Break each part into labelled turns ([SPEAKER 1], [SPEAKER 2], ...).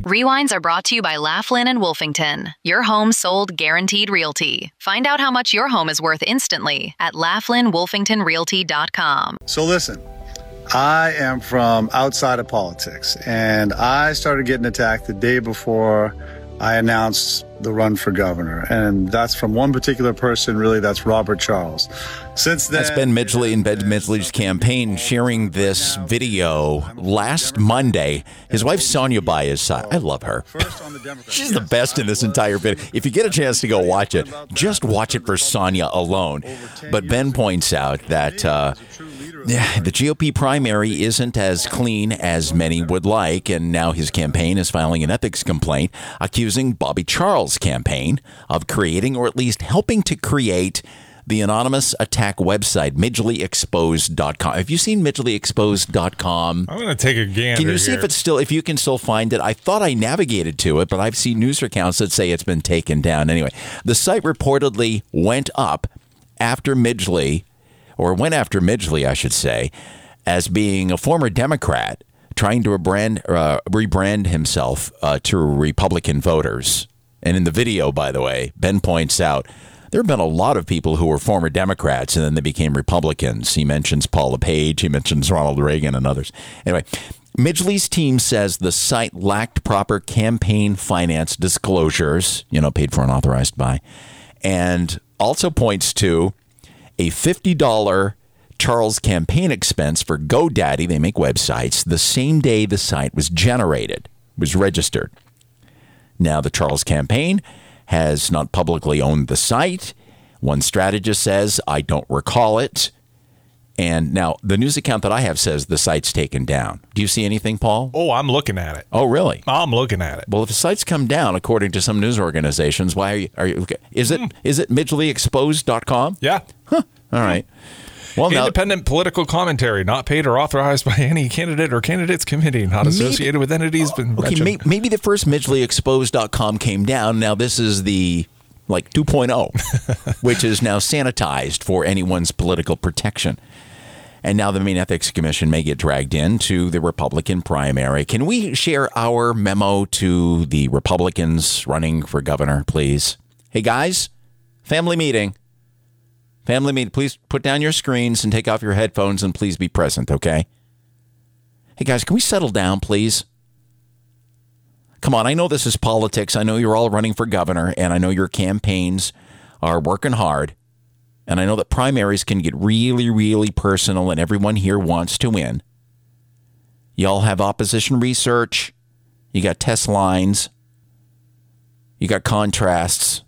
[SPEAKER 1] Rewinds are brought to you by Laughlin and Wolfington. Your home sold guaranteed realty. Find out how much your home is worth instantly at LaughlinWolfingtonRealty.com.
[SPEAKER 2] So listen, I am from outside of politics, and I started getting attacked the day before I announced the run for governor. And that's from one particular person, really, that's Robert Charles. Since then...
[SPEAKER 3] That's Ben Midgley and Ben Midgley's campaign sharing this video last Monday. His wife, Sonia, by his side. I love her. She's the best in this entire video. If you get a chance to go watch it, just watch it for Sonia alone. But Ben points out that... the GOP primary isn't as clean as many would like, and now his campaign is filing an ethics complaint accusing Bobby Charles' campaign of creating, or at least helping to create, the anonymous attack website, MidgleyExposed.com. Have you seen MidgleyExposed.com?
[SPEAKER 4] I'm going to take a gander.
[SPEAKER 3] Can you see if you can still find it? I thought I navigated to it, but I've seen news accounts that say it's been taken down. Anyway, the site reportedly went after Midgley, I should say, as being a former Democrat trying to rebrand himself to Republican voters. And in the video, by the way, Ben points out there have been a lot of people who were former Democrats and then they became Republicans. He mentions Paula Page, he mentions Ronald Reagan and others. Anyway, Midgley's team says the site lacked proper campaign finance disclosures, paid for and authorized by, and also points to a $50 Charles campaign expense for GoDaddy. They make websites the same day the site was registered. Now, the Charles campaign has not publicly owned the site. One strategist says, I don't recall it. And now the news account that I have says the site's taken down. Do you see anything, Paul?
[SPEAKER 4] Oh, I'm looking at it.
[SPEAKER 3] Oh, really?
[SPEAKER 4] I'm looking at it.
[SPEAKER 3] Well, if the site's come down, according to some news organizations, why are you okay? Is it MidgleyExposed.com?
[SPEAKER 4] Yeah.
[SPEAKER 3] Huh. All right. Well,
[SPEAKER 4] independent political commentary, not paid or authorized by any candidate or candidates committee, not associated with entities.
[SPEAKER 3] Maybe the first MidgleyExposed.com came down. Now this is the 2.0, which is now sanitized for anyone's political protection. And now the Maine Ethics Commission may get dragged into the Republican primary. Can we share our memo to the Republicans running for governor, please? Hey, guys, family meeting. Please put down your screens and take off your headphones and please be present, okay? Hey, guys, can we settle down, please? Come on, I know this is politics. I know you're all running for governor, and I know your campaigns are working hard. And I know that primaries can get really, really personal, and everyone here wants to win. Y'all have opposition research. You got test lines. You got contrasts.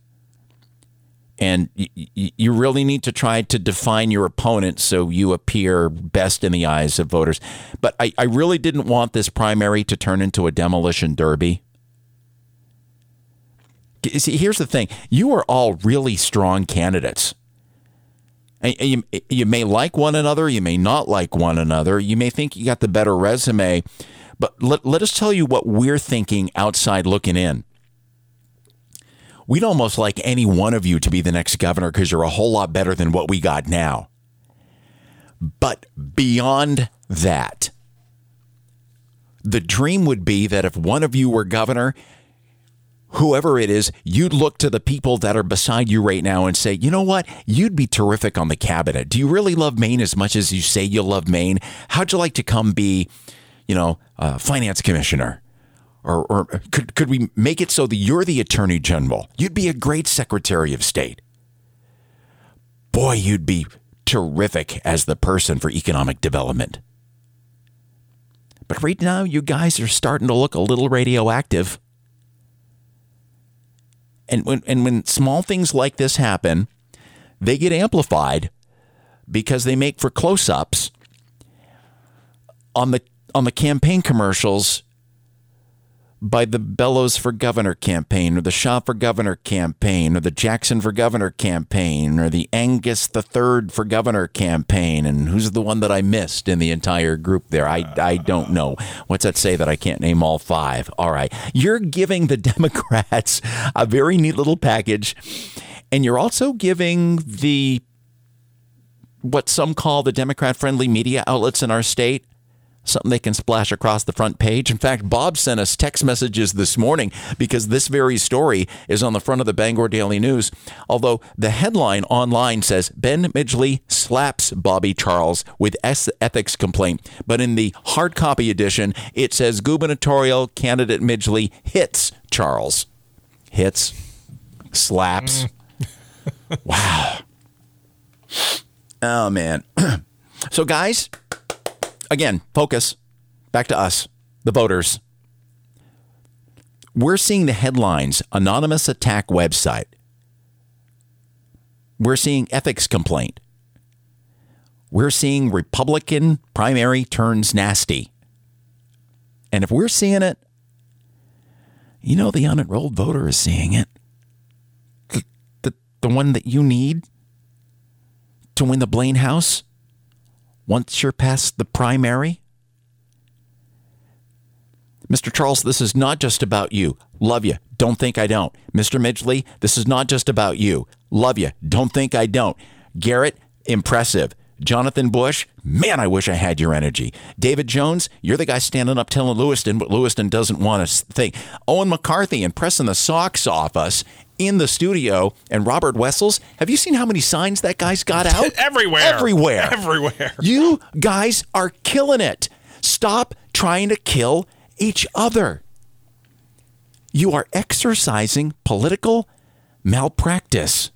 [SPEAKER 3] And you really need to try to define your opponent so you appear best in the eyes of voters. But I really didn't want this primary to turn into a demolition derby. See, here's the thing. You are all really strong candidates. And you may like one another. You may not like one another. You may think you got the better resume. But let us tell you what we're thinking outside looking in. We'd almost like any one of you to be the next governor because you're a whole lot better than what we got now. But beyond that, the dream would be that if one of you were governor, whoever it is, you'd look to the people that are beside you right now and say, you know what? You'd be terrific on the cabinet. Do you really love Maine as much as you say you love Maine? How'd you like to come be, finance commissioner? Or could we make it so that you're the attorney general? You'd be a great secretary of state. Boy, you'd be terrific as the person for economic development. But right now, you guys are starting to look a little radioactive. And when small things like this happen, they get amplified because they make for close-ups on the campaign commercials by the Bellows for Governor campaign, or the Shaw for Governor campaign, or the Jackson for Governor campaign, or the Angus III for Governor campaign. And who's the one that I missed in the entire group there? I don't know. What's that say that I can't name all five? All right. You're giving the Democrats a very neat little package, and you're also giving what some call the Democrat-friendly media outlets in our state something they can splash across the front page. In fact, Bob sent us text messages this morning because this very story is on the front of the Bangor Daily News. Although the headline online says Ben Midgley slaps Bobby Charles with ethics complaint. But in the hard copy edition, it says gubernatorial candidate Midgley hits Charles. Hits. Slaps. Wow. Oh, man. So, guys, again, focus. Back to us, the voters. We're seeing the headlines, anonymous attack website. We're seeing ethics complaint. We're seeing Republican primary turns nasty. And if we're seeing it, you know the unenrolled voter is seeing it. The one that you need to win the Blaine House once you're past the primary. Mr. Charles, this is not just about you. Love you. Don't think I don't. Mr. Midgley, this is not just about you. Love you. Don't think I don't. Garrett, impressive. Jonathan Bush, man, I wish I had your energy. David Jones, you're the guy standing up telling Lewiston what Lewiston doesn't want to think. Owen McCarthy and pressing the socks off us in the studio. And Robert Wessels, have you seen how many signs that guy's got out? Everywhere. You guys are killing it. Stop trying to kill each other. You are exercising political malpractice.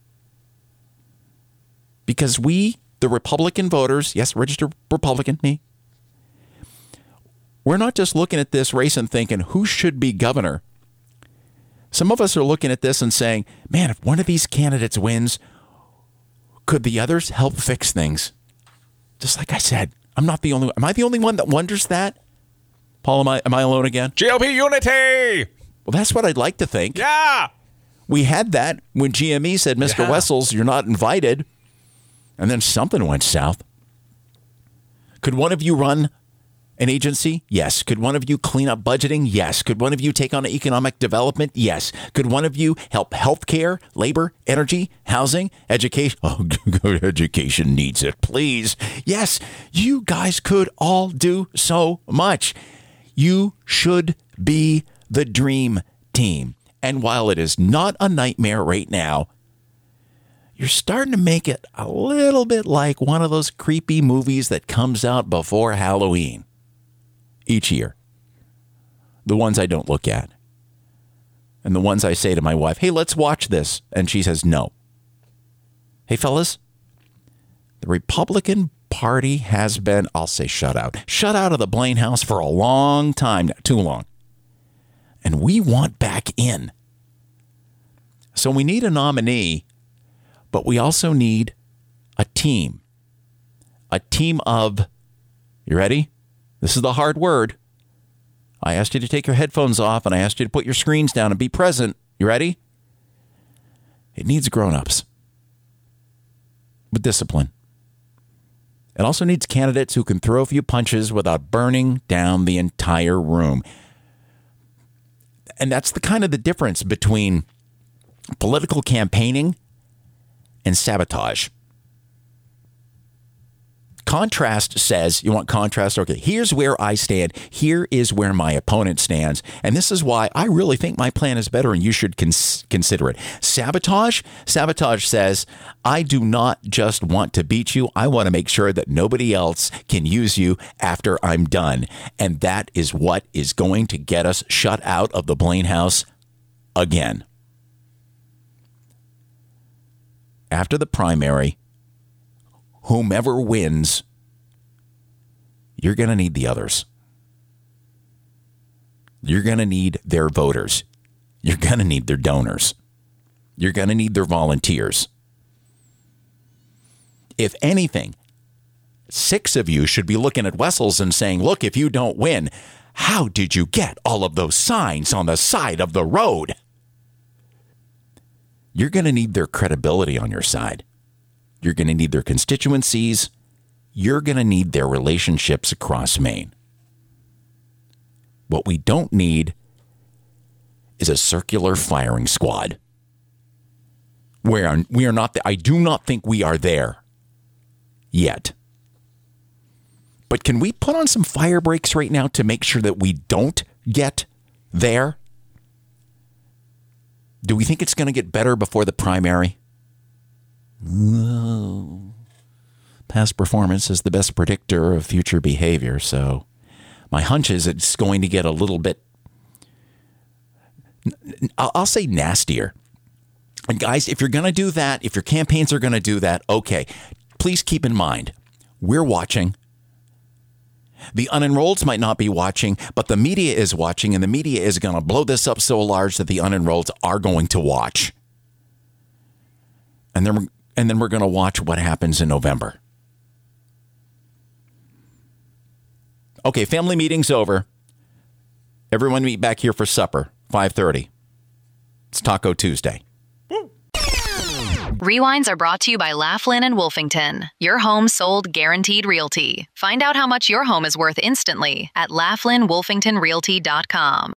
[SPEAKER 3] Because we, the Republican voters, yes, registered Republican, me, we're not just looking at this race and thinking who should be governor. Some of us are looking at this and saying, man, if one of these candidates wins, could the others help fix things? Just like I said, I'm not the only one. Am I the only one that wonders that? Paul, am I alone again?
[SPEAKER 4] GOP unity!
[SPEAKER 3] Well, that's what I'd like to think.
[SPEAKER 4] Yeah!
[SPEAKER 3] We had that when GME said, Mr. Wessels, you're not invited. And then something went south. Could one of you run an agency? Yes. Could one of you clean up budgeting? Yes. Could one of you take on economic development? Yes. Could one of you help healthcare, labor, energy, housing, education? Oh, education needs it, please. Yes. You guys could all do so much. You should be the dream team. And while it is not a nightmare right now, you're starting to make it a little bit like one of those creepy movies that comes out before Halloween each year. The ones I don't look at. And the ones I say to my wife, hey, let's watch this. And she says no. Hey, fellas, the Republican Party has been, I'll say shut out of the Blaine House for a long time now, too long. And we want back in. So we need a nominee. But we also need a team. A team of, you ready? This is the hard word. I asked you to take your headphones off and I asked you to put your screens down and be present. You ready? It needs grown-ups with discipline. It also needs candidates who can throw a few punches without burning down the entire room. And that's the kind of the difference between political campaigning and sabotage. Contrast says, you want contrast? Okay, here's where I stand. Here is where my opponent stands. And this is why I really think my plan is better and you should consider it. Sabotage says, I do not just want to beat you. I want to make sure that nobody else can use you after I'm done. And that is what is going to get us shut out of the Blaine House again. After the primary, whomever wins, you're going to need the others. You're going to need their voters. You're going to need their donors. You're going to need their volunteers. If anything, 6 of you should be looking at Wessels and saying, look, if you don't win, how did you get all of those signs on the side of the road? You're going to need their credibility on your side. You're going to need their constituencies. You're going to need their relationships across Maine. What we don't need is a circular firing squad. We are not. I do not think we are there yet. But can we put on some fire brakes right now to make sure that we don't get there? Do we think it's going to get better before the primary? No. Past performance is the best predictor of future behavior, so my hunch is it's going to get a little bit, I'll say, nastier. And guys, if you're going to do that, if your campaigns are going to do that, okay, please keep in mind, we're watching. The unenrolleds might not be watching, but the media is watching, and the media is going to blow this up so large that the unenrolleds are going to watch. And then we're going to watch what happens in November. Okay, family meeting's over. Everyone meet back here for supper, 5:30. It's Taco Tuesday.
[SPEAKER 1] Rewinds are brought to you by Laughlin and Wolfington, your home sold guaranteed realty. Find out how much your home is worth instantly at laughlinwolfingtonrealty.com.